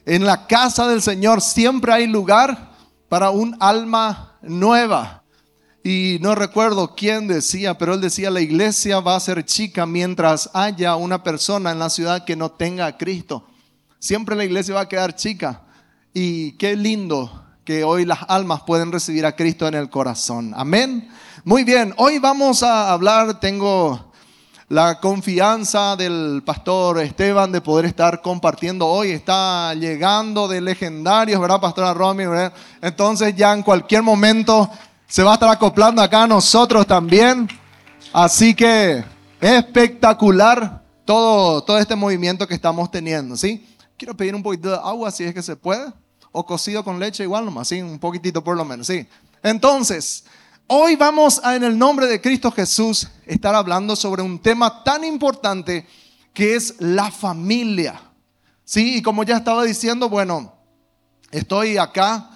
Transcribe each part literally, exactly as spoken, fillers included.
En la casa del Señor siempre hay lugar para un alma nueva. Y no recuerdo quién decía, pero él decía, la iglesia va a ser chica mientras haya una persona en la ciudad que no tenga a Cristo. Siempre la iglesia va a quedar chica. Y qué lindo que hoy las almas pueden recibir a Cristo en el corazón. Amén. Muy bien, hoy vamos a hablar, tengo la confianza del pastor Esteban de poder estar compartiendo hoy. Está llegando de legendarios, ¿verdad, pastora Romy? ¿Verdad? Entonces ya en cualquier momento se va a estar acoplando acá a nosotros también. Así que espectacular todo, todo este movimiento que estamos teniendo, ¿sí? Quiero pedir un poquito de agua si es que se puede. O cocido con leche igual nomás, ¿sí? Un poquitito por lo menos, ¿sí? Entonces, hoy vamos a, en el nombre de Cristo Jesús, estar hablando sobre un tema tan importante que es la familia, ¿sí? Y como ya estaba diciendo, bueno, estoy acá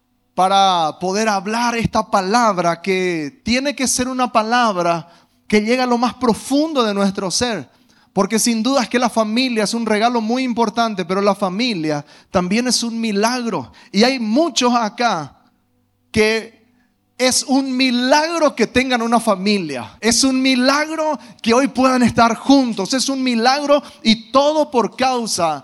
para poder hablar esta palabra que tiene que ser una palabra que llega a lo más profundo de nuestro ser. Porque sin duda es que la familia es un regalo muy importante, pero la familia también es un milagro. Y hay muchos acá que es un milagro que tengan una familia. Es un milagro que hoy puedan estar juntos. Es un milagro y todo por causa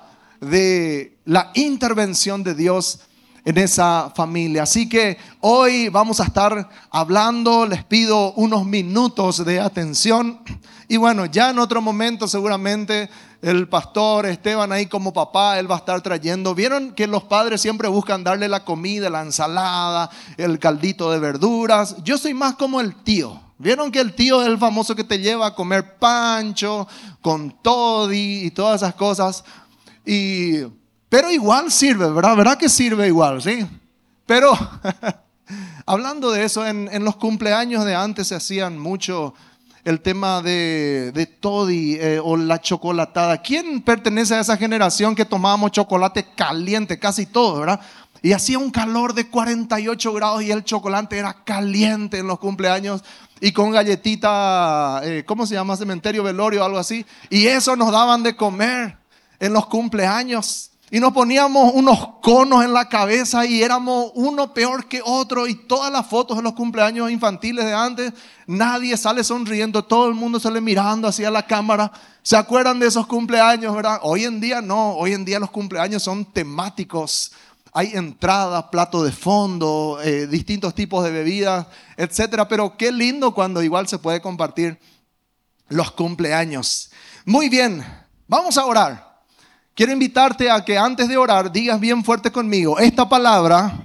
de la intervención de Dios en esa familia. Así que hoy vamos a estar hablando, les pido unos minutos de atención. Y bueno, ya en otro momento seguramente el pastor Esteban ahí como papá, él va a estar trayendo. Vieron que los padres siempre buscan darle la comida, la ensalada, el caldito de verduras. Yo soy más como el tío. Vieron que el tío es el famoso que te lleva a comer pancho con toddy y todas esas cosas. Y... pero igual sirve, ¿verdad? ¿Verdad que sirve igual? Sí. Pero hablando de eso, en, en los cumpleaños de antes se hacían mucho el tema de, de toddy eh, o la chocolatada. ¿Quién pertenece a esa generación que tomábamos chocolate caliente, casi todo, ¿verdad? Y hacía un calor de cuarenta y ocho grados y el chocolate era caliente en los cumpleaños. Y con galletita, eh, ¿cómo se llama? Cementerio, velorio, algo así. Y eso nos daban de comer en los cumpleaños. Y nos poníamos unos conos en la cabeza y éramos uno peor que otro. Y todas las fotos de los cumpleaños infantiles de antes, nadie sale sonriendo, todo el mundo sale mirando hacia la cámara. ¿Se acuerdan de esos cumpleaños, verdad? Hoy en día no, hoy en día los cumpleaños son temáticos. Hay entradas, plato de fondo, eh, distintos tipos de bebidas, etcétera. Pero qué lindo cuando igual se puede compartir los cumpleaños. Muy bien, vamos a orar. Quiero invitarte a que antes de orar digas bien fuerte conmigo, esta palabra,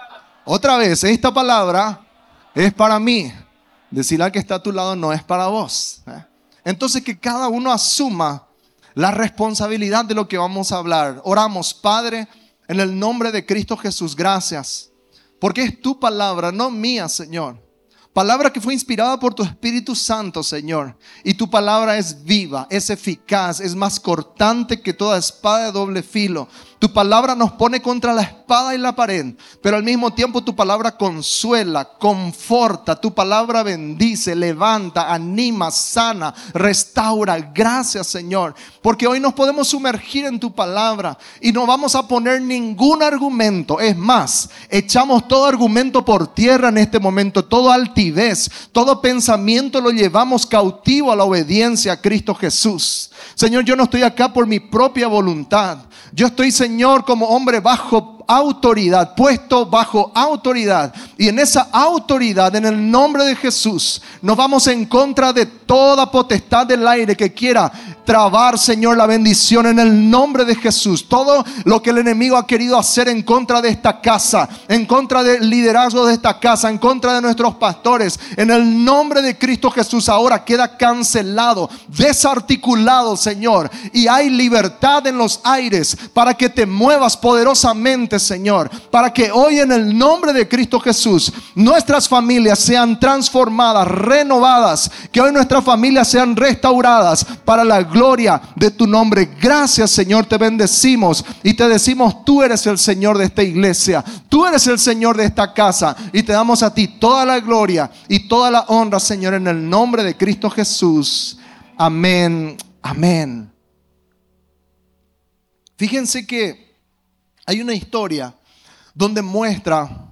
otra vez, esta palabra es para mí. Decirle al que está a tu lado, no es para vos. Entonces que cada uno asuma la responsabilidad de lo que vamos a hablar. Oramos, Padre, en el nombre de Cristo Jesús, gracias. Porque es tu palabra, no mía, Señor. Palabra que fue inspirada por tu Espíritu Santo, Señor. Y tu palabra es viva, es eficaz, es más cortante que toda espada de doble filo. Tu palabra nos pone contra la espada y la pared, pero al mismo tiempo tu palabra consuela, conforta, tu palabra bendice, levanta, anima, sana, restaura. Gracias, Señor, porque hoy nos podemos sumergir en tu palabra y no vamos a poner ningún argumento. Es más, echamos todo argumento por tierra en este momento, todo altivez, todo pensamiento lo llevamos cautivo a la obediencia a Cristo Jesús. Señor, yo no estoy acá por mi propia voluntad. Yo estoy, Señor, como hombre bajo autoridad, puesto bajo autoridad. Y en esa autoridad, en el nombre de Jesús, nos vamos en contra de toda potestad del aire que quiera trabar, Señor, la bendición en el nombre de Jesús. Todo lo que el enemigo ha querido hacer en contra de esta casa, en contra del liderazgo de esta casa, en contra de nuestros pastores, en el nombre de Cristo Jesús, ahora queda cancelado, desarticulado, Señor. Y hay libertad en los aires para que te muevas poderosamente, Señor, para que hoy en el nombre de Cristo Jesús nuestras familias sean transformadas, renovadas, que hoy nuestras familias sean restauradas para la gloria de tu nombre. Gracias, Señor, te bendecimos y te decimos, tú eres el Señor de esta iglesia, tú eres el Señor de esta casa, y te damos a ti toda la gloria y toda la honra, Señor, en el nombre de Cristo Jesús. Amén, amén. Fíjense que Hay una historia donde muestra,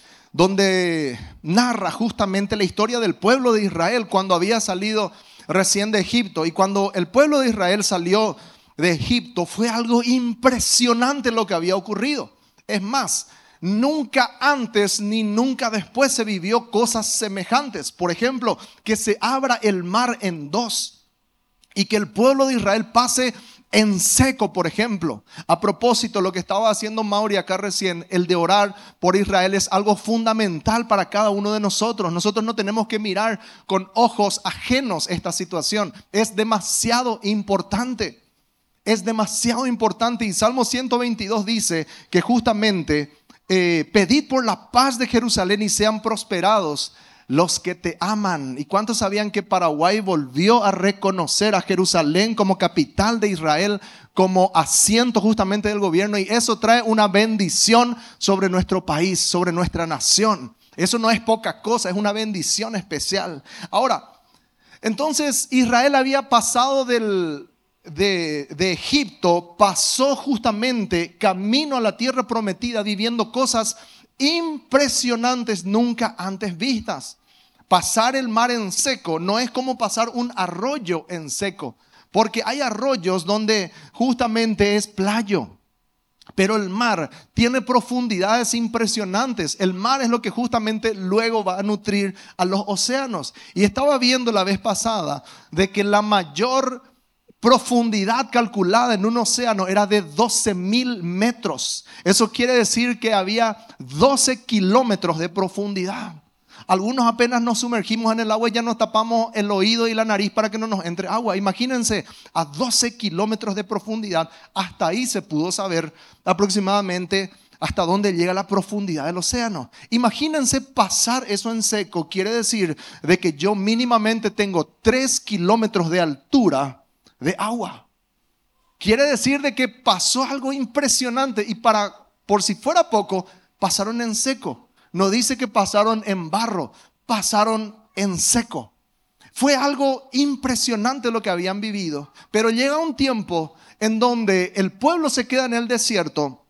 donde narra justamente la historia del pueblo de Israel cuando había salido recién de Egipto. Y cuando el pueblo de Israel salió de Egipto, fue algo impresionante lo que había ocurrido. Es más, nunca antes ni nunca después se vivió cosas semejantes. Por ejemplo, que se abra el mar en dos y que el pueblo de Israel pase en seco, por ejemplo. A propósito, lo que estaba haciendo Mauri acá recién, el de orar por Israel, es algo fundamental para cada uno de nosotros. Nosotros no tenemos que mirar con ojos ajenos esta situación. Es demasiado importante. Es demasiado importante. Y Salmo ciento veintidós dice que justamente eh, pedid por la paz de Jerusalén y sean prosperados los que te aman. ¿Y cuántos sabían que Paraguay volvió a reconocer a Jerusalén como capital de Israel, como asiento justamente del gobierno? Y eso trae una bendición sobre nuestro país, sobre nuestra nación. Eso no es poca cosa, es una bendición especial. Ahora, entonces Israel había pasado del, de, de Egipto, pasó justamente camino a la tierra prometida, viviendo cosas impresionantes nunca antes vistas. Pasar el mar en seco no es como pasar un arroyo en seco, porque hay arroyos donde justamente es playo, pero el mar tiene profundidades impresionantes. El mar es lo que justamente luego va a nutrir a los océanos. Y estaba viendo la vez pasada de que la mayor profundidad calculada en un océano era de doce mil metros. Eso quiere decir que había doce kilómetros de profundidad. Algunos apenas nos sumergimos en el agua y ya nos tapamos el oído y la nariz para que no nos entre agua. Imagínense, a doce kilómetros de profundidad, hasta ahí se pudo saber aproximadamente hasta dónde llega la profundidad del océano. Imagínense pasar eso en seco. Quiere decir de que yo mínimamente tengo tres kilómetros de altura de agua. Quiere decir de que pasó algo impresionante y para, por si fuera poco, pasaron en seco. No dice que pasaron en barro, pasaron en seco. Fue algo impresionante lo que habían vivido. Pero llega un tiempo en donde el pueblo se queda en el desierto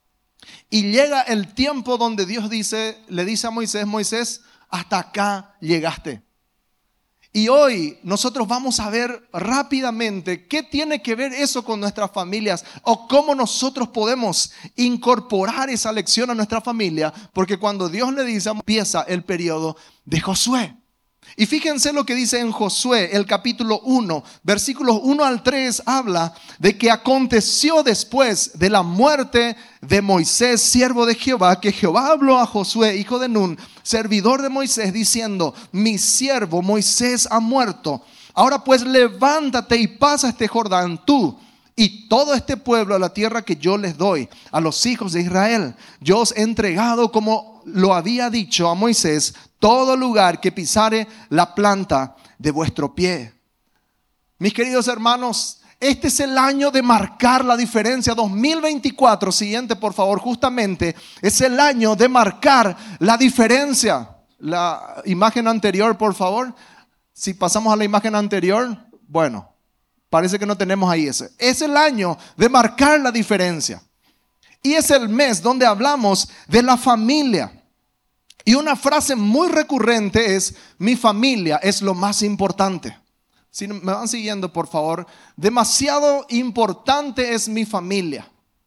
y llega el tiempo donde Dios dice, le dice a Moisés, Moisés, hasta acá llegaste. Y hoy nosotros vamos a ver rápidamente qué tiene que ver eso con nuestras familias o cómo nosotros podemos incorporar esa lección a nuestra familia, porque cuando Dios le dice, empieza el periodo de Josué. Y fíjense lo que dice en Josué, el capítulo uno, versículos uno al tres, habla de que aconteció después de la muerte de Moisés, siervo de Jehová, que Jehová habló a Josué, hijo de Nun, servidor de Moisés, diciendo, mi siervo Moisés ha muerto. Ahora pues levántate y pasa este Jordán tú y todo este pueblo a la tierra que yo les doy a los hijos de Israel. Yo os he entregado, como lo había dicho a Moisés, todo lugar que pisare la planta de vuestro pie. Mis queridos hermanos, este es el año de marcar la diferencia. dos mil veinticuatro, siguiente por favor, justamente es el año de marcar la diferencia. La imagen anterior, por favor. Si pasamos a la imagen anterior, bueno, parece que no tenemos ahí ese. Es el año de marcar la diferencia. Y es el mes donde hablamos de la familia. Y una frase muy recurrente es, mi familia es lo más importante. Si me van siguiendo, por favor. Demasiado importante es mi familia.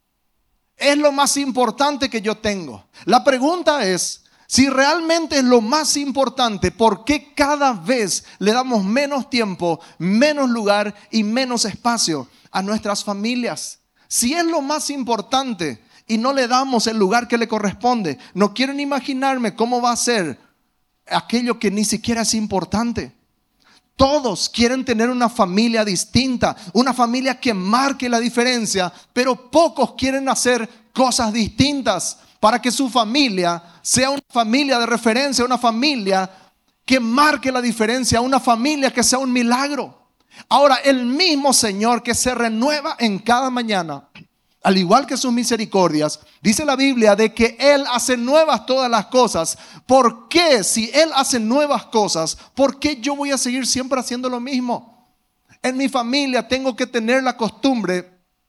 Es lo más importante que yo tengo. La pregunta es, si realmente es lo más importante, ¿por qué cada vez le damos menos tiempo, menos lugar y menos espacio a nuestras familias? Si es lo más importante y no le damos el lugar que le corresponde, no quiero ni imaginarme cómo va a ser aquello que ni siquiera es importante. Todos quieren tener una familia distinta, una familia que marque la diferencia, pero pocos quieren hacer cosas distintas para que su familia sea una familia de referencia, una familia que marque la diferencia, una familia que sea un milagro. Ahora, el mismo Señor que se renueva en cada mañana, al igual que sus misericordias, dice la Biblia de que Él hace nuevas todas las cosas. ¿Por qué? Si Él hace nuevas cosas, ¿por qué yo voy a seguir siempre haciendo lo mismo? En mi familia tengo que tener la costumbre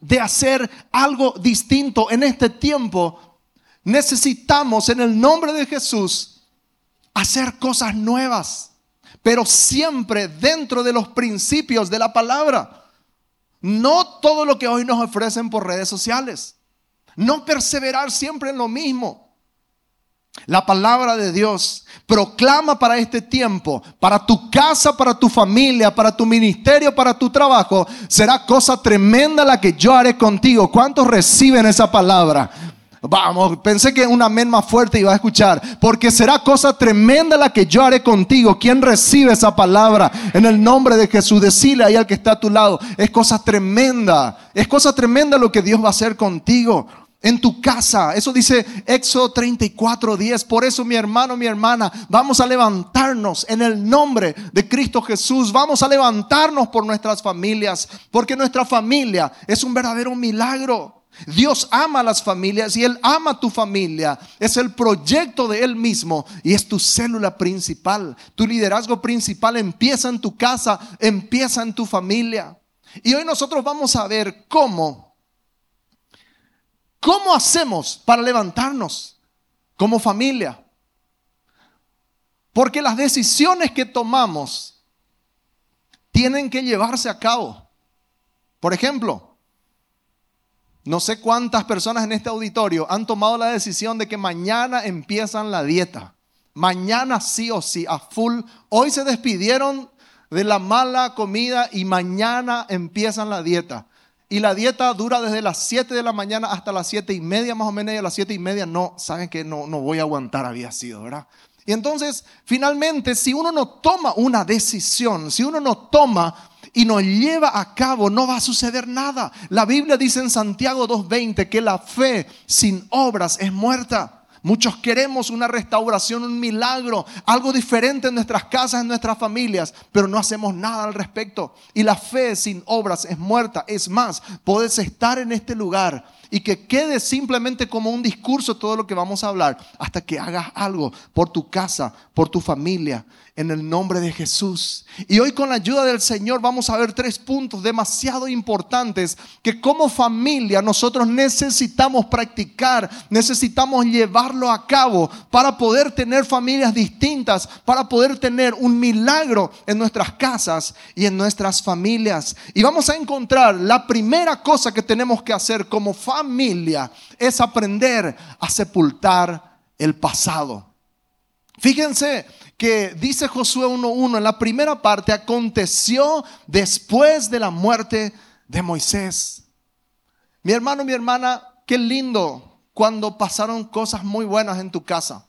de hacer algo distinto en este tiempo, necesitamos en el nombre de Jesús hacer cosas nuevas, pero siempre dentro de los principios de la palabra. No todo lo que hoy nos ofrecen por redes sociales. No perseverar siempre en lo mismo. La palabra de Dios proclama para este tiempo, para tu casa, para tu familia, para tu ministerio, para tu trabajo, será cosa tremenda la que yo haré contigo. ¿Cuántos reciben esa palabra? Vamos, pensé que un amén más fuerte iba a escuchar. Porque será cosa tremenda la que yo haré contigo. ¿Quién recibe esa palabra? En el nombre de Jesús, decile ahí al que está a tu lado, es cosa tremenda. Es cosa tremenda lo que Dios va a hacer contigo en tu casa. Eso dice Éxodo treinta y cuatro diez. Por eso, mi hermano, mi hermana, vamos a levantarnos en el nombre de Cristo Jesús. Vamos a levantarnos por nuestras familias, porque nuestra familia es un verdadero milagro. Dios ama a las familias y Él ama a tu familia. Es el proyecto de Él mismo y es tu célula principal. Tu liderazgo principal empieza en tu casa, empieza en tu familia. Y hoy nosotros vamos a ver cómo ¿Cómo hacemos para levantarnos como familia? Porque las decisiones que tomamos tienen que llevarse a cabo. Por ejemplo, no sé cuántas personas en este auditorio han tomado la decisión de que mañana empiezan la dieta. Mañana sí o sí, a full. Hoy se despidieron de la mala comida y mañana empiezan la dieta. Y la dieta dura desde las siete de la mañana hasta las siete y media más o menos. Y a las siete y media no, saben que no, no voy a aguantar, había sido, ¿verdad? Y entonces, finalmente, si uno no toma una decisión, si uno no toma y no lleva a cabo, no va a suceder nada. La Biblia dice en Santiago dos veinte que la fe sin obras es muerta. Muchos queremos una restauración, un milagro, algo diferente en nuestras casas, en nuestras familias, pero no hacemos nada al respecto. Y la fe sin obras es muerta. Es más, puedes estar en este lugar y que quede simplemente como un discurso todo lo que vamos a hablar, hasta que hagas algo por tu casa, por tu familia, en el nombre de Jesús. Y hoy, con la ayuda del Señor, vamos a ver tres puntos demasiado importantes que como familia nosotros necesitamos practicar, necesitamos llevarlo a cabo para poder tener familias distintas, para poder tener un milagro en nuestras casas y en nuestras familias. Y vamos a encontrar la primera cosa que tenemos que hacer como familia es aprender a sepultar el pasado. Fíjense que dice Josué uno uno en la primera parte: aconteció después de la muerte de Moisés. Mi hermano, mi hermana, qué lindo cuando pasaron cosas muy buenas en tu casa.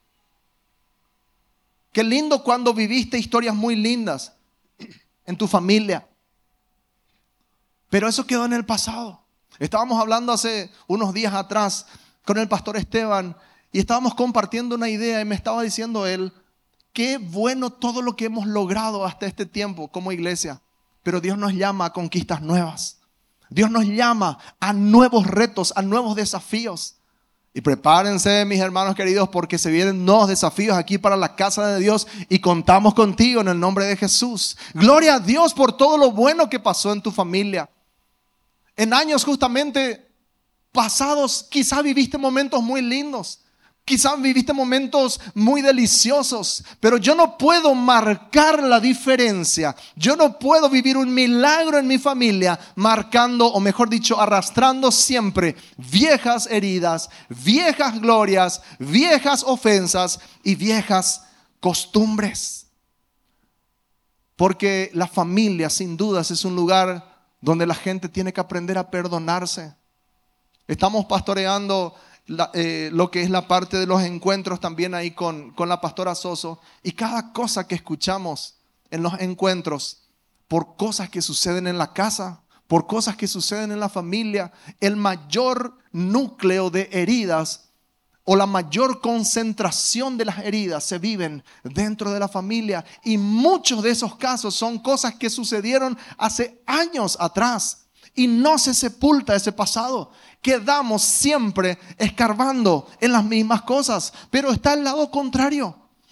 Qué lindo cuando viviste historias muy lindas en tu familia. Pero eso quedó en el pasado. Estábamos hablando hace unos días atrás con el pastor Esteban y estábamos compartiendo una idea y me estaba diciendo él: qué bueno todo lo que hemos logrado hasta este tiempo como iglesia, pero Dios nos llama a conquistas nuevas. Dios nos llama a nuevos retos, a nuevos desafíos. Y prepárense, mis hermanos queridos, porque se vienen nuevos desafíos aquí para la casa de Dios y contamos contigo en el nombre de Jesús. Gloria a Dios por todo lo bueno que pasó en tu familia. En años justamente pasados, quizás viviste momentos muy lindos. Quizás viviste momentos muy deliciosos, pero yo no puedo marcar la diferencia. Yo no puedo vivir un milagro en mi familia marcando, o mejor dicho, arrastrando siempre viejas heridas, viejas glorias, viejas ofensas y viejas costumbres. Porque la familia, sin dudas, es un lugar donde la gente tiene que aprender a perdonarse. Estamos pastoreando La, eh, lo que es la parte de los encuentros también ahí con, con la pastora Soso, y cada cosa que escuchamos en los encuentros, por cosas que suceden en la casa, por cosas que suceden en la familia, el mayor núcleo de heridas o la mayor concentración de las heridas se viven dentro de la familia, y muchos de esos casos son cosas que sucedieron hace años atrás. Y no se sepulta ese pasado. Quedamos siempre escarbando en las mismas cosas. Pero está el lado contrario.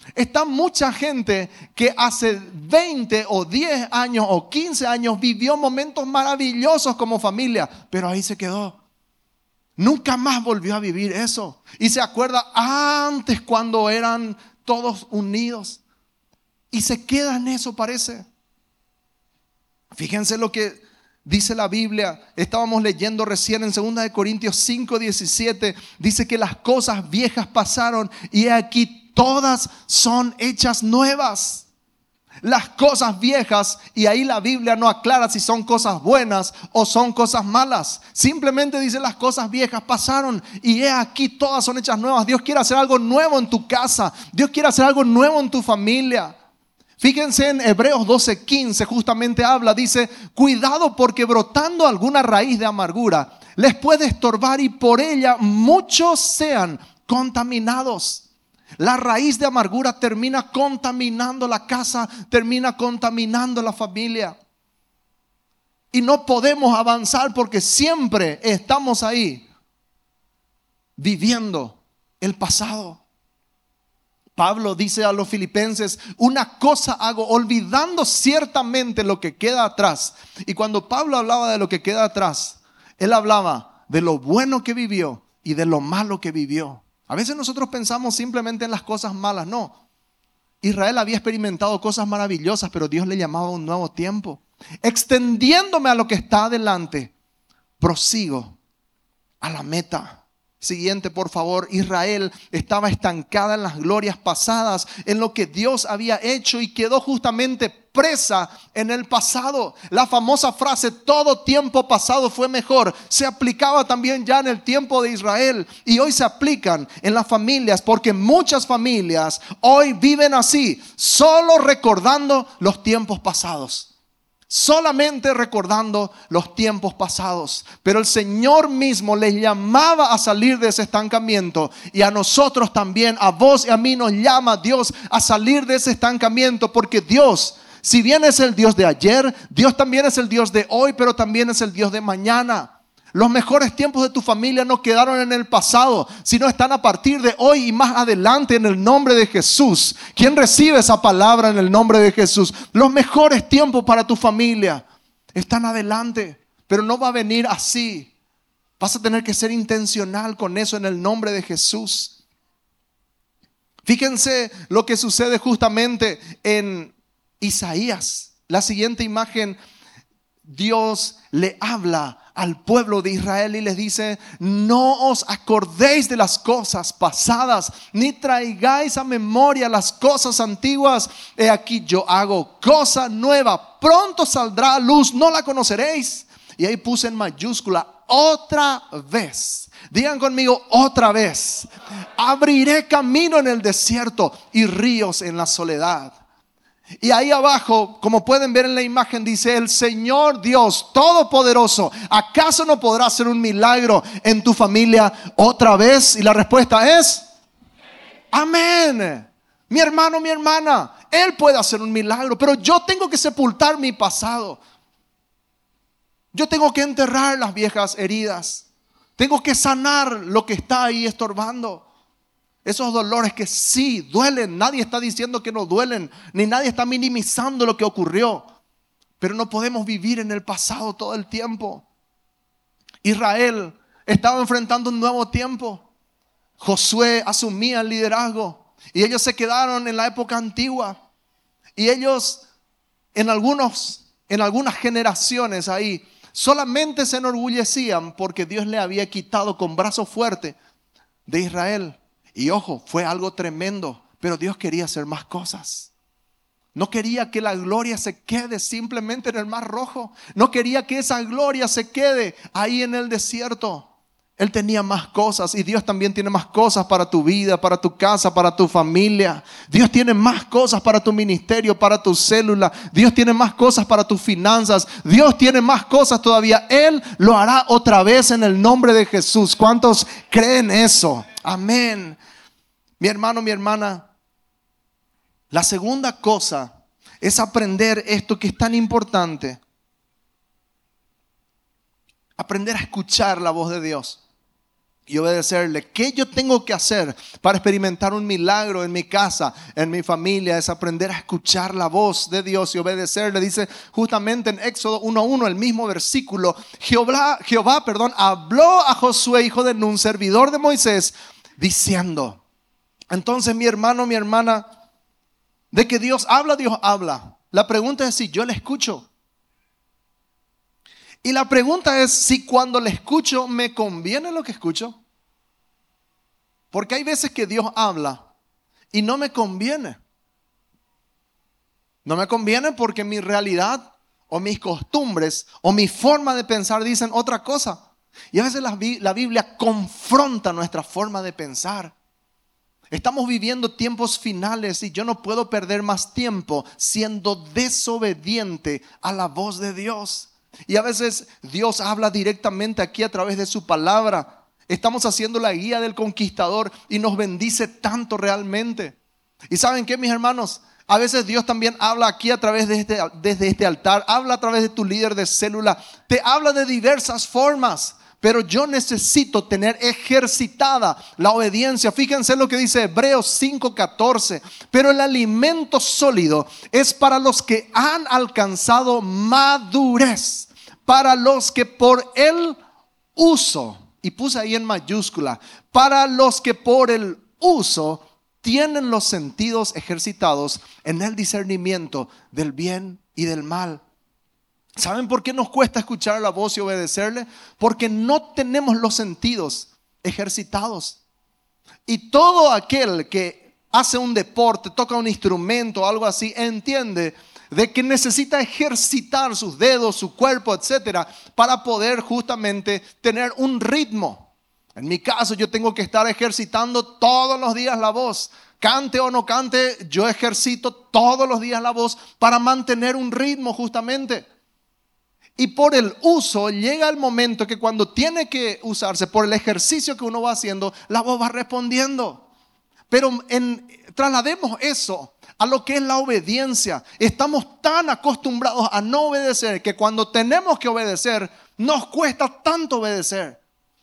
Está mucha gente que hace veinte o diez años o quince años vivió momentos maravillosos como familia, pero ahí se quedó. Nunca más volvió a vivir eso. Y se acuerda antes cuando eran todos unidos. Y se queda en eso, parece. Fíjense lo que dice la Biblia. Estábamos leyendo recién en segunda de Corintios cinco diecisiete. Dice que las cosas viejas pasaron y aquí todas son hechas nuevas. Las cosas viejas, y ahí la Biblia no aclara si son cosas buenas o son cosas malas. Simplemente dice las cosas viejas pasaron y he aquí todas son hechas nuevas. Dios quiere hacer algo nuevo en tu casa. Dios quiere hacer algo nuevo en tu familia. Fíjense en Hebreos doce quince, justamente habla, dice: cuidado porque brotando alguna raíz de amargura les puede estorbar y por ella muchos sean contaminados. La raíz de amargura termina contaminando la casa, termina contaminando la familia. Y no podemos avanzar porque siempre estamos ahí viviendo el pasado. Pablo dice a los filipenses: una cosa hago, olvidando ciertamente lo que queda atrás. Y cuando Pablo hablaba de lo que queda atrás, él hablaba de lo bueno que vivió y de lo malo que vivió. A veces nosotros pensamos simplemente en las cosas malas. No, Israel había experimentado cosas maravillosas, pero Dios le llamaba a un nuevo tiempo. Extendiéndome a lo que está adelante, prosigo a la meta. Siguiente, por favor. Israel estaba estancada en las glorias pasadas, en lo que Dios había hecho, y quedó justamente presa en el pasado. La famosa frase todo tiempo pasado fue mejor se aplicaba también ya en el tiempo de Israel, y hoy se aplican en las familias, porque muchas familias hoy viven así, solo recordando los tiempos pasados. Solamente recordando los tiempos pasados. Pero el Señor mismo les llamaba a salir de ese estancamiento. Y a nosotros también, a vos y a mí, nos llama Dios a salir de ese estancamiento. Porque Dios, si bien es el Dios de ayer, Dios también es el Dios de hoy, pero también es el Dios de mañana. Los mejores tiempos de tu familia no quedaron en el pasado, sino están a partir de hoy y más adelante, en el nombre de Jesús. ¿Quién recibe esa palabra en el nombre de Jesús? Los mejores tiempos para tu familia están adelante, pero no va a venir así. Vas a tener que ser intencional con eso en el nombre de Jesús. Fíjense lo que sucede justamente en Isaías. La siguiente imagen, Dios le habla al pueblo de Israel y les dice: no os acordéis de las cosas pasadas, ni traigáis a memoria las cosas antiguas. He aquí yo hago cosa nueva, pronto saldrá a luz, no la conoceréis. Y ahí puse en mayúscula: otra vez. Digan conmigo: otra vez. Abriré camino en el desierto y ríos en la soledad. Y ahí abajo, como pueden ver en la imagen, dice: el Señor Dios Todopoderoso, ¿acaso no podrá hacer un milagro en tu familia otra vez? Y la respuesta es amén. Mi hermano, mi hermana, Él puede hacer un milagro, pero yo tengo que sepultar mi pasado. Yo tengo que enterrar las viejas heridas. Tengo que sanar lo que está ahí estorbando. Esos dolores que sí duelen. Nadie está diciendo que no duelen, ni nadie está minimizando lo que ocurrió. Pero no podemos vivir en el pasado todo el tiempo. Israel estaba enfrentando un nuevo tiempo. Josué asumía el liderazgo y ellos se quedaron en la época antigua. Y ellos en, algunos, en algunas generaciones ahí solamente se enorgullecían porque Dios le había quitado con brazo fuerte de Israel. Y ojo, fue algo tremendo, pero Dios quería hacer más cosas. No quería que la gloria se quede simplemente en el Mar Rojo. No quería que esa gloria se quede ahí en el desierto. Él tenía más cosas, y Dios también tiene más cosas para tu vida, para tu casa, para tu familia. Dios tiene más cosas para tu ministerio, para tu célula. Dios tiene más cosas para tus finanzas. Dios tiene más cosas todavía. Él lo hará otra vez en el nombre de Jesús. ¿Cuántos creen eso? Amén. Mi hermano, mi hermana, la segunda cosa es aprender esto que es tan importante. Aprender a escuchar la voz de Dios. y obedecerle. ¿Qué yo tengo que hacer para experimentar un milagro en mi casa, en mi familia? Es aprender a escuchar la voz de Dios y obedecerle. Dice justamente en Éxodo uno uno, el mismo versículo, Jehová, Jehová perdón, habló a Josué, hijo de Nun, servidor de Moisés, diciendo. Entonces, mi hermano, mi hermana, de que Dios habla, Dios habla. La pregunta es si yo le escucho. Y la pregunta es si cuando le escucho me conviene lo que escucho. Porque hay veces que Dios habla y no me conviene. No me conviene porque mi realidad o mis costumbres o mi forma de pensar dicen otra cosa. Y a veces la, la Biblia confronta nuestra forma de pensar. Estamos viviendo tiempos finales y yo no puedo perder más tiempo siendo desobediente a la voz de Dios. Y a veces Dios habla directamente aquí a través de su palabra. Estamos haciendo la guía del conquistador y nos bendice tanto realmente. ¿Y saben qué, mis hermanos? A veces Dios también habla aquí a través de este, desde este altar. Habla a través de tu líder de célula. Te habla de diversas formas. Pero yo necesito tener ejercitada la obediencia. Fíjense lo que dice Hebreos cinco catorce. Pero el alimento sólido es para los que han alcanzado madurez. Para los que por el uso, y puse ahí en mayúscula, para los que por el uso tienen los sentidos ejercitados en el discernimiento del bien y del mal. ¿Saben por qué nos cuesta escuchar la voz y obedecerle? Porque no tenemos los sentidos ejercitados. Y todo aquel que hace un deporte, toca un instrumento o algo así, entiende de que necesita ejercitar sus dedos, su cuerpo, etcétera, para poder justamente tener un ritmo. En mi caso, yo tengo que estar ejercitando todos los días la voz. Cante o no cante, yo ejercito todos los días la voz para mantener un ritmo justamente. Y por el uso llega el momento que cuando tiene que usarse, por el ejercicio que uno va haciendo, la voz va respondiendo. Pero en, traslademos eso a lo que es la obediencia. Estamos tan acostumbrados a no obedecer que cuando tenemos que obedecer, nos cuesta tanto obedecer.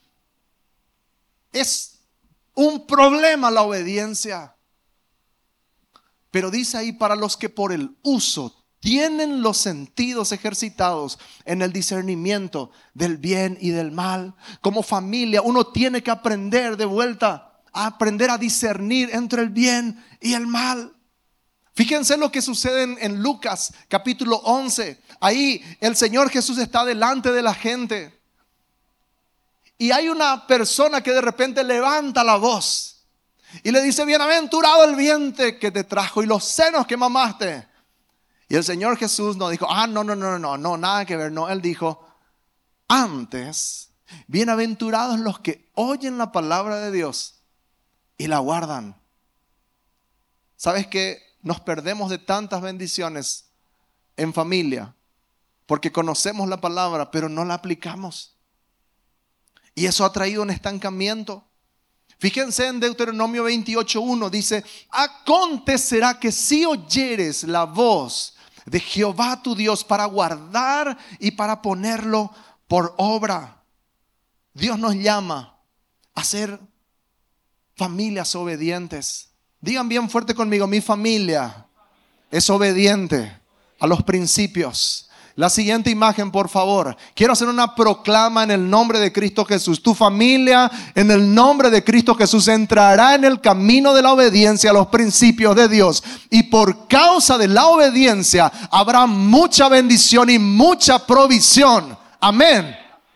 Es un problema la obediencia. Pero dice ahí, para los que por el uso tienen los sentidos ejercitados en el discernimiento del bien y del mal. Como familia uno tiene que aprender de vuelta a aprender a discernir entre el bien y el mal. Fíjense lo que sucede en, en Lucas capítulo once. Ahí el Señor Jesús está delante de la gente. Y hay una persona que de repente levanta la voz y le dice: bienaventurado el vientre que te trajo y los senos que mamaste. Y el Señor Jesús no dijo: ah, no, no, no, no, no, nada que ver. No, Él dijo: antes, bienaventurados los que oyen la palabra de Dios y la guardan. ¿Sabes qué? Nos perdemos de tantas bendiciones en familia porque conocemos la palabra, pero no la aplicamos. Y eso ha traído un estancamiento. Fíjense en Deuteronomio veintiocho uno, dice: acontecerá que si oyeres la voz de Jehová tu Dios para guardar y para ponerlo por obra. Dios nos llama a ser familias obedientes. Digan bien fuerte conmigo: mi familia es obediente a los principios. La siguiente imagen, por favor. Quiero hacer una proclama en el nombre de Cristo Jesús. Tu familia, en el nombre de Cristo Jesús, entrará en el camino de la obediencia a los principios de Dios. Y por causa de la obediencia habrá mucha bendición y mucha provisión. Amén.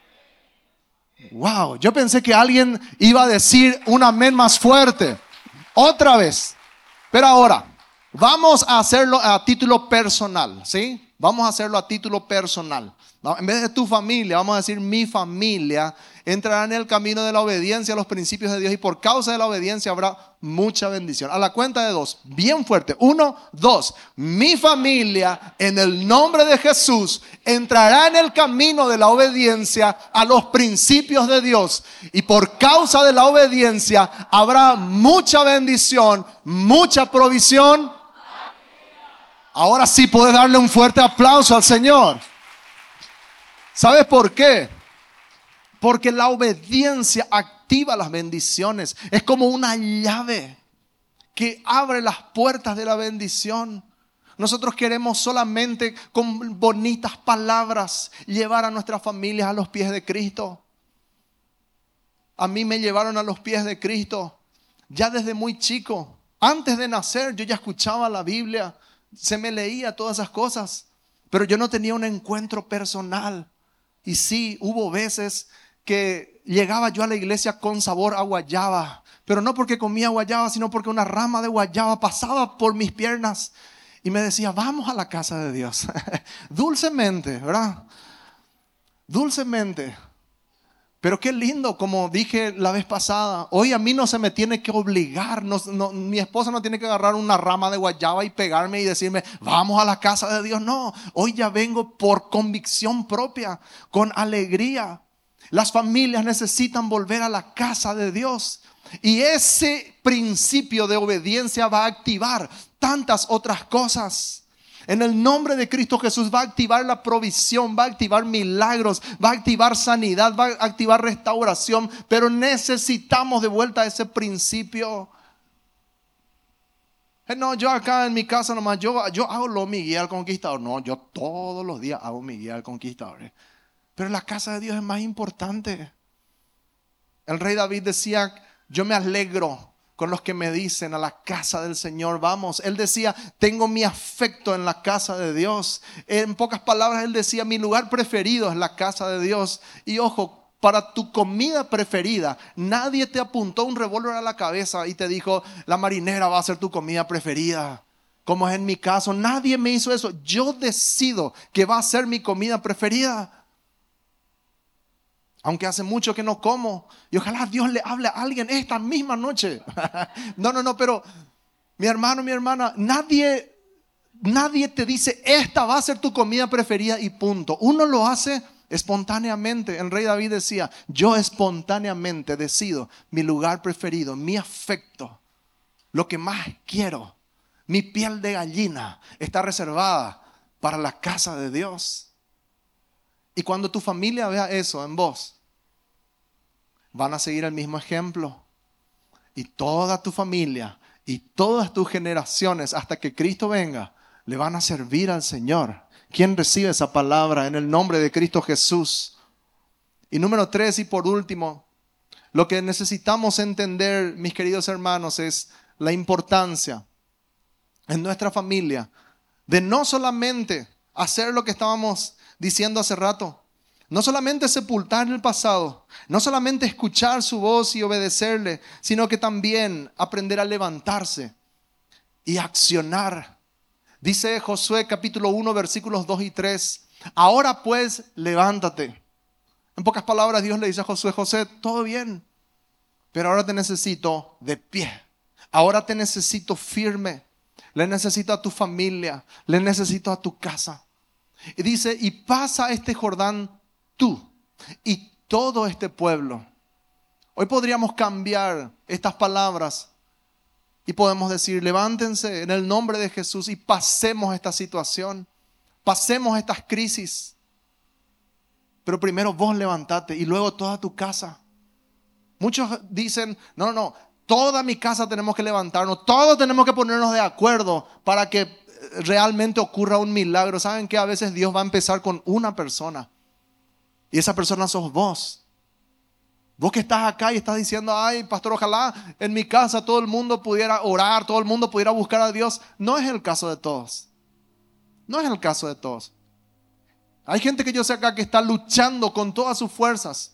Wow, yo pensé que alguien iba a decir un amén más fuerte. Otra vez. Pero ahora, vamos a hacerlo a título personal, ¿sí? Vamos a hacerlo a título personal. En vez de tu familia, vamos a decir: mi familia entrará en el camino de la obediencia a los principios de Dios y por causa de la obediencia habrá mucha bendición. A la cuenta de dos, bien fuerte. Uno, dos. Mi familia, en el nombre de Jesús, entrará en el camino de la obediencia a los principios de Dios y por causa de la obediencia habrá mucha bendición, mucha provisión. Ahora sí puedes darle un fuerte aplauso al Señor. ¿Sabes por qué? Porque la obediencia activa las bendiciones. Es como una llave que abre las puertas de la bendición. Nosotros queremos solamente con bonitas palabras llevar a nuestras familias a los pies de Cristo. A mí me llevaron a los pies de Cristo ya desde muy chico. Antes de nacer yo ya escuchaba la Biblia, se me leía todas esas cosas, pero yo no tenía un encuentro personal. Y sí, hubo veces que llegaba yo a la iglesia con sabor a guayaba, pero no porque comía guayaba, sino porque una rama de guayaba pasaba por mis piernas y me decía, vamos a la casa de Dios. Dulcemente, ¿verdad? Dulcemente. Pero qué lindo, como dije la vez pasada, hoy a mí no se me tiene que obligar, no, no, mi esposa no tiene que agarrar una rama de guayaba y pegarme y decirme, vamos a la casa de Dios. No, hoy ya vengo por convicción propia, con alegría. Las familias necesitan volver a la casa de Dios. Y ese principio de obediencia va a activar tantas otras cosas. En el nombre de Cristo Jesús va a activar la provisión, va a activar milagros, va a activar sanidad, va a activar restauración. Pero necesitamos de vuelta ese principio. No, yo acá en mi casa nomás, yo, yo hago lo mi guía al conquistador. No, yo todos los días hago mi guía al conquistador. Pero la casa de Dios es más importante. El rey David decía, yo me alegro con los que me dicen, a la casa del Señor vamos. Él decía, tengo mi afecto en la casa de Dios. En pocas palabras, él decía, mi lugar preferido es la casa de Dios. Y ojo, para tu comida preferida, nadie te apuntó un revólver a la cabeza y te dijo, la marinera va a ser tu comida preferida. Como es en mi caso, nadie me hizo eso. Yo decido que va a ser mi comida preferida. Aunque hace mucho que no como. Y ojalá Dios le hable a alguien esta misma noche. No, no, no, pero mi hermano, mi hermana, nadie, nadie te dice, esta va a ser tu comida preferida y punto. Uno lo hace espontáneamente. El rey David decía, yo espontáneamente decido mi lugar preferido, mi afecto, lo que más quiero. Mi piel de gallina está reservada para la casa de Dios. Y cuando tu familia vea eso en vos, van a seguir el mismo ejemplo. Y toda tu familia y todas tus generaciones, hasta que Cristo venga, le van a servir al Señor. ¿Quién recibe esa palabra en el nombre de Cristo Jesús? Y número tres, y por último, lo que necesitamos entender, mis queridos hermanos, es la importancia en nuestra familia de no solamente hacer lo que estábamos diciendo hace rato, no solamente sepultar el pasado, no solamente escuchar su voz y obedecerle, sino que también aprender a levantarse y accionar. Dice Josué capítulo uno versículos dos y tres, ahora pues levántate. En pocas palabras Dios le dice a Josué, José, todo bien, pero ahora te necesito de pie, ahora te necesito firme, le necesito a tu familia, le necesito a tu casa. Y dice, y pasa este Jordán tú y todo este pueblo. Hoy podríamos cambiar estas palabras y podemos decir, levántense en el nombre de Jesús y pasemos esta situación, pasemos estas crisis. Pero primero vos levantate y luego toda tu casa. Muchos dicen, no, no, toda mi casa tenemos que levantarnos, todos tenemos que ponernos de acuerdo para que realmente ocurra un milagro. ¿Saben que a veces Dios va a empezar con una persona? Y esa persona sos vos. Vos que estás acá y estás diciendo, ay, pastor, ojalá en mi casa todo el mundo pudiera orar, todo el mundo pudiera buscar a Dios. No es el caso de todos. No es el caso de todos. Hay gente que yo sé acá que está luchando con todas sus fuerzas.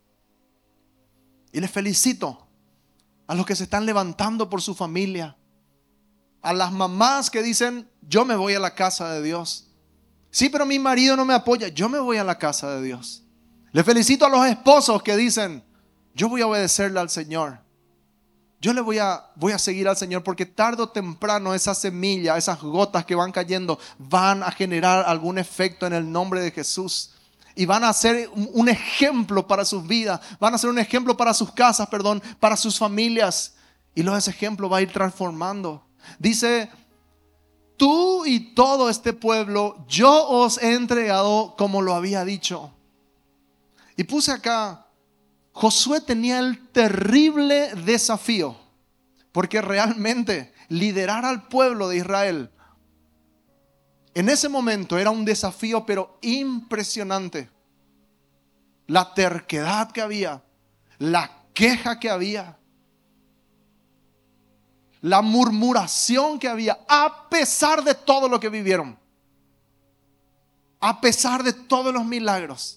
Y les felicito a los que se están levantando por su familia. A las mamás que dicen, yo me voy a la casa de Dios. Sí, pero mi marido no me apoya. Yo me voy a la casa de Dios. Le felicito a los esposos que dicen, yo voy a obedecerle al Señor. Yo le voy a, voy a seguir al Señor porque tarde o temprano esa semilla, esas gotas que van cayendo van a generar algún efecto en el nombre de Jesús. Y van a ser un ejemplo para sus vidas. Van a ser un ejemplo para sus casas, perdón, para sus familias. Y luego ese ejemplo va a ir transformando. Dice, tú y todo este pueblo, yo os he entregado como lo había dicho. Y puse acá Josué tenía el terrible desafío, porque realmente liderar al pueblo de Israel en ese momento era un desafío, pero impresionante. La terquedad que había, la queja que había, la murmuración que había, a pesar de todo lo que vivieron, a pesar de todos los milagros,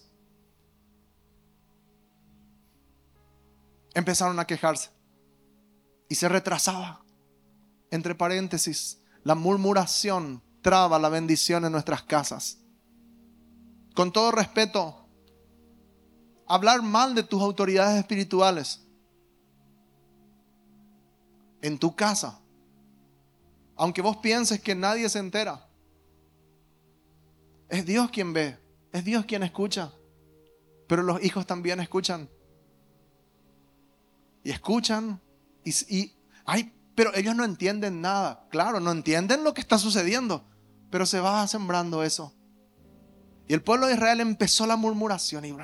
empezaron a quejarse y se retrasaba. Entre paréntesis, la murmuración traba la bendición en nuestras casas. Con todo respeto, hablar mal de tus autoridades espirituales en tu casa, aunque vos pienses que nadie se entera, es Dios quien ve, es Dios quien escucha. Pero los hijos también escuchan. Y escuchan y, y ay, pero ellos no entienden nada. Claro, no entienden lo que está sucediendo, pero se va sembrando eso. Y el pueblo de Israel empezó la murmuración y,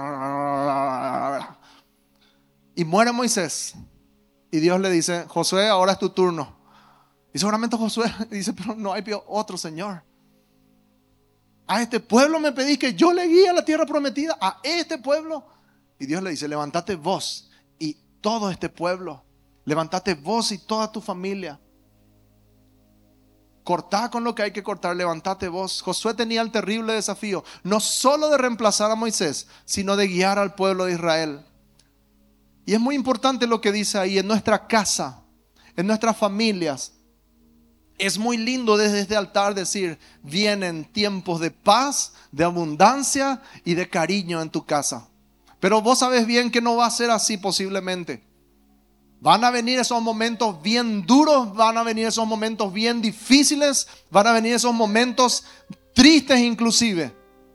y muere Moisés. Y Dios le dice: Josué, ahora es tu turno. Y seguramente Josué dice: pero no hay otro Señor. A este pueblo me pedís que yo le guíe a la tierra prometida. A este pueblo. Y Dios le dice: levántate vos y todo este pueblo. Levántate vos y toda tu familia. Cortá con lo que hay que cortar, levántate vos. Josué tenía el terrible desafío, no solo de reemplazar a Moisés, sino de guiar al pueblo de Israel. Y es muy importante lo que dice ahí: en nuestra casa, en nuestras familias. Es muy lindo desde este altar decir: vienen tiempos de paz, de abundancia y de cariño en tu casa. Pero vos sabes bien que no va a ser así posiblemente. Van a venir esos momentos bien duros, van a venir esos momentos bien difíciles, van a venir esos momentos tristes inclusive.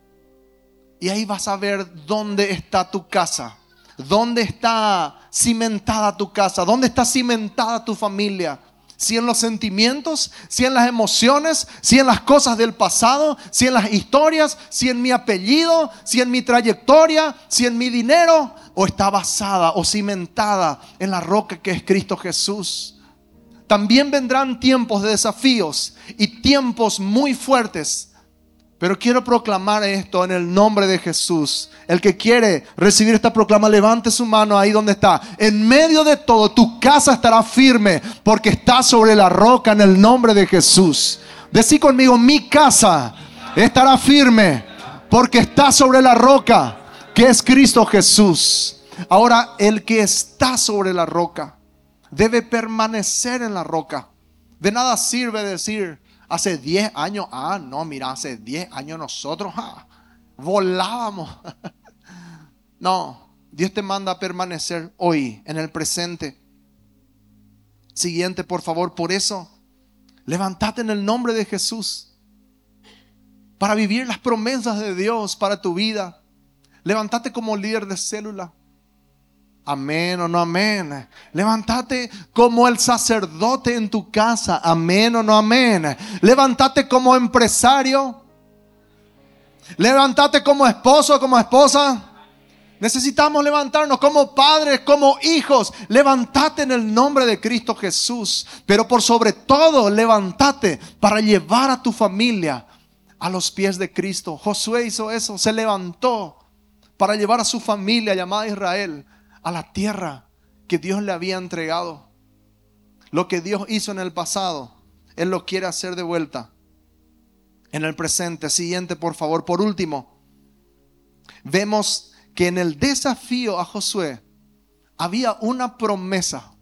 Y ahí vas a ver dónde está tu casa, dónde está cimentada tu casa, dónde está cimentada tu familia. Si en los sentimientos, si en las emociones, si en las cosas del pasado, si en las historias, si en mi apellido, si en mi trayectoria, si en mi dinero, o está basada o cimentada en la roca que es Cristo Jesús. También vendrán tiempos de desafíos y tiempos muy fuertes. Pero quiero proclamar esto en el nombre de Jesús. El que quiere recibir esta proclama, levante su mano ahí donde está. En medio de todo, tu casa estará firme porque está sobre la roca en el nombre de Jesús. Decí conmigo: mi casa estará firme porque está sobre la roca que es Cristo Jesús. Ahora, el que está sobre la roca debe permanecer en la roca. De nada sirve decir: hace diez años, ah, no, mira, hace diez años nosotros ah, volábamos. No, Dios te manda a permanecer hoy, en el presente. Siguiente, por favor. Por eso, levántate en el nombre de Jesús para vivir las promesas de Dios para tu vida. Levántate como líder de célula. Amén o no amén. Levántate como el sacerdote en tu casa. Amén o no amén. Levántate como empresario. Levántate como esposo, como esposa. Necesitamos levantarnos como padres, como hijos. Levántate en el nombre de Cristo Jesús. Pero por sobre todo, levántate para llevar a tu familia a los pies de Cristo. Josué hizo eso, se levantó para llevar a su familia llamada Israel a la tierra que Dios le había entregado. Lo que Dios hizo en el pasado, Él lo quiere hacer de vuelta en el presente. Siguiente, por favor. Por último, vemos que en el desafío a Josué había una promesa.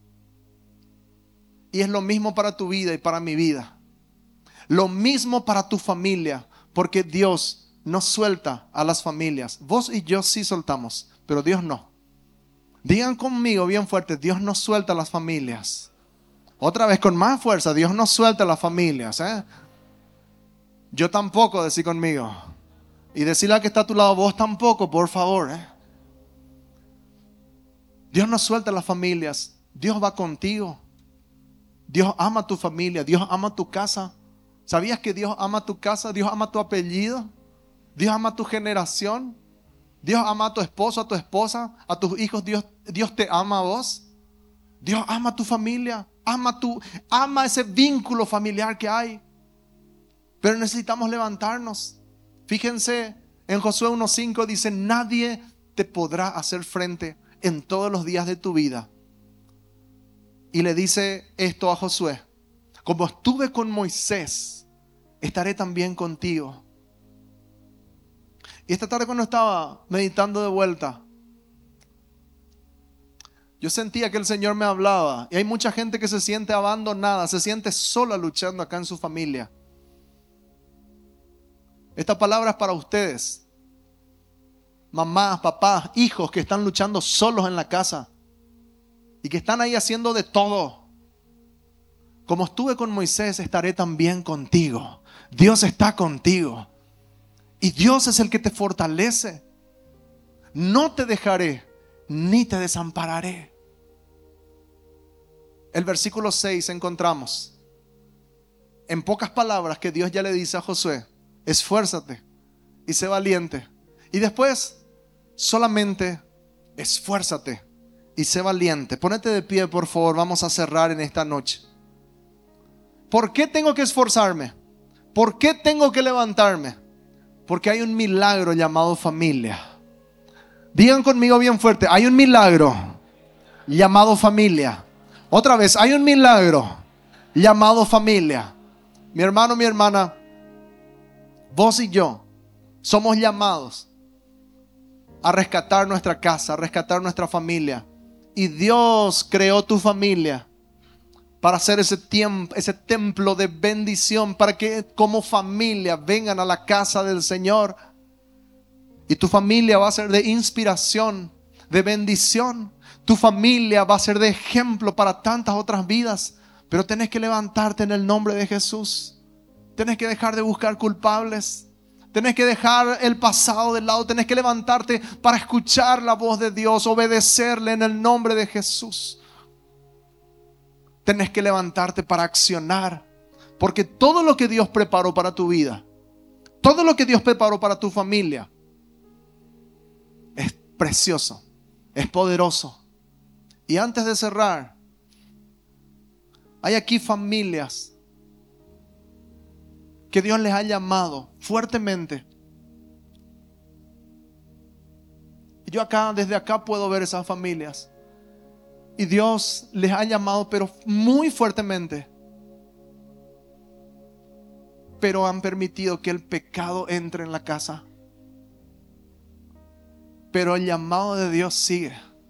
Y es lo mismo para tu vida y para mi vida. Lo mismo para tu familia, porque Dios no suelta a las familias. Vos y yo sí soltamos, pero Dios no. Digan conmigo bien fuerte: Dios no suelta a las familias. Otra vez con más fuerza: Dios no suelta a las familias, ¿eh? Yo tampoco, decí conmigo. Y decirle al que está a tu lado: vos tampoco, por favor, ¿eh? Dios no suelta a las familias. Dios va contigo. Dios ama a tu familia. Dios ama tu casa. ¿Sabías que Dios ama tu casa? Dios ama tu apellido. Dios ama tu generación. Dios ama a tu esposo, a tu esposa, a tus hijos. Dios, Dios te ama a vos. Dios ama a tu familia. Ama, tu, ama ese vínculo familiar que hay. Pero necesitamos levantarnos. Fíjense, en Josué uno cinco dice: nadie te podrá hacer frente en todos los días de tu vida. Y le dice esto a Josué: como estuve con Moisés, estaré también contigo. Y esta tarde, cuando estaba meditando de vuelta, yo sentía que el Señor me hablaba. Y hay mucha gente que se siente abandonada, se siente sola luchando acá en su familia. Esta palabra es para ustedes, mamás, papás, hijos que están luchando solos en la casa y que están ahí haciendo de todo. Como estuve con Moisés, estaré también contigo. Dios está contigo y Dios es el que te fortalece. No te dejaré ni te desampararé. El versículo seis encontramos, en pocas palabras, que Dios ya le dice a Josué: esfuérzate y sé valiente. Y después, solamente esfuérzate y sé valiente. Ponete de pie, por favor. Vamos a cerrar en esta noche. ¿Por qué tengo que esforzarme? ¿Por qué tengo que levantarme? Porque hay un milagro llamado familia. Digan conmigo bien fuerte: hay un milagro llamado familia. Otra vez, hay un milagro llamado familia. Mi hermano, mi hermana, vos y yo somos llamados a rescatar nuestra casa, a rescatar nuestra familia. Y Dios creó tu familia para hacer ese, tiempo, ese templo de bendición, para que como familia vengan a la casa del Señor. Y tu familia va a ser de inspiración, de bendición. Tu familia va a ser de ejemplo para tantas otras vidas. Pero tenés que levantarte en el nombre de Jesús. Tenés que dejar de buscar culpables. Tenés que dejar el pasado de lado. Tenés que levantarte para escuchar la voz de Dios, obedecerle en el nombre de Jesús. Tenés que levantarte para accionar. Porque todo lo que Dios preparó para tu vida, todo lo que Dios preparó para tu familia, es precioso, es poderoso. Y antes de cerrar, hay aquí familias que Dios les ha llamado fuertemente. Y yo acá, desde acá puedo ver esas familias. Y Dios les ha llamado, pero muy fuertemente. Pero han permitido que el pecado entre en la casa. Pero el llamado de Dios sigue.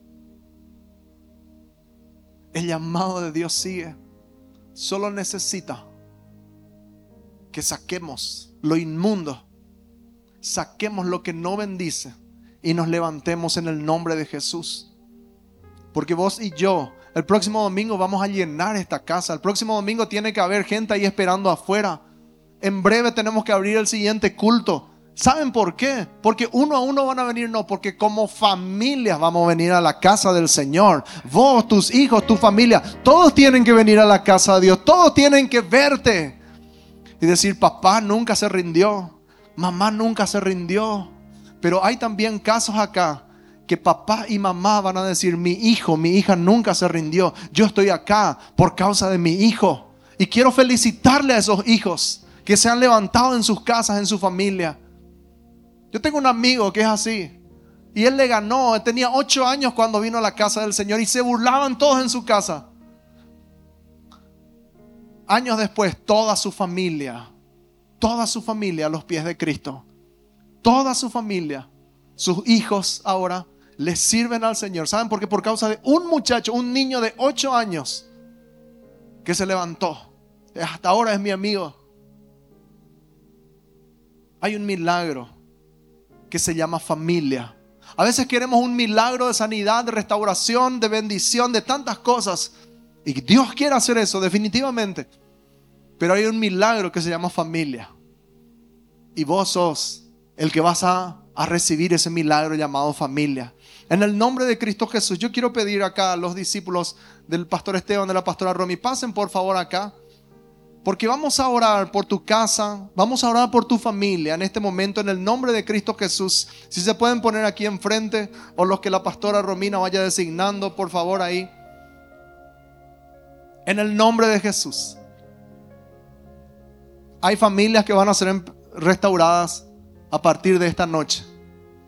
El llamado de Dios sigue. Solo necesita que saquemos lo inmundo, saquemos lo que no bendice y nos levantemos en el nombre de Jesús. Porque vos y yo, el próximo domingo vamos a llenar esta casa. El próximo domingo tiene que haber gente ahí esperando afuera. En breve tenemos que abrir el siguiente culto. ¿Saben por qué? Porque uno a uno van a venir, no, porque como familias vamos a venir a la casa del Señor. Vos, tus hijos, tu familia, todos tienen que venir a la casa de Dios. Todos tienen que verte y decir: papá nunca se rindió, mamá nunca se rindió. Pero hay también casos acá que papá y mamá van a decir: mi hijo, mi hija nunca se rindió. Yo estoy acá por causa de mi hijo. Y quiero felicitarle a esos hijos que se han levantado en sus casas, en su familia. Yo tengo un amigo que es así. Y él le ganó. Tenía ocho años cuando vino a la casa del Señor. Y se burlaban todos en su casa. Años después, toda su familia, toda su familia a los pies de Cristo. Toda su familia, sus hijos ahora le sirven al Señor. ¿Saben por qué? Por causa de un muchacho, un niño de ocho años que se levantó. Hasta ahora es mi amigo. Hay un milagro que se llama familia. A veces queremos un milagro de sanidad, de restauración, de bendición, de tantas cosas. Y Dios quiere hacer eso, definitivamente. Pero hay un milagro que se llama familia. Y vos sos el que vas a, a recibir ese milagro llamado familia. En el nombre de Cristo Jesús, yo quiero pedir acá a los discípulos del pastor Esteban, de la pastora Romy, pasen por favor acá. Porque vamos a orar por tu casa, vamos a orar por tu familia en este momento en el nombre de Cristo Jesús. Si se pueden poner aquí enfrente o los que la pastora Romina vaya designando, por favor ahí. En el nombre de Jesús. Hay familias que van a ser restauradas a partir de esta noche.